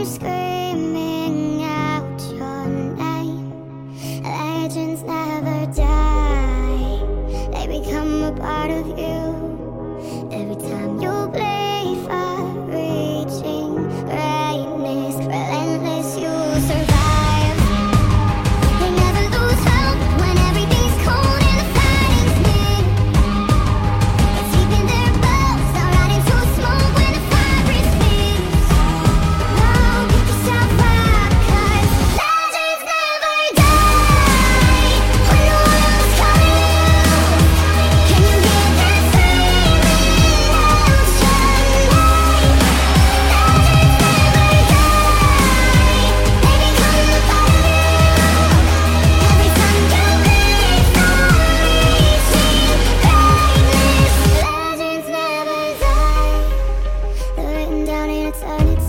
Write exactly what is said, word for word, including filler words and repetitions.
screaming out your name. Legends never die, they become a part of you. Every time you play far reaching greatness, relentless, you survive. They never lose hope when everything's cold and the fighting's near. It's deep in their bones, they'll rot into smoke when the fire is fierce. Oh, pick yourself up, 'cause legends never die. When the world's calling you, can you hear them screaming out your name? Legends never die, they become a part of you. Every time you breathe, start reaching greatness. Legends never die, they're written down in eternity.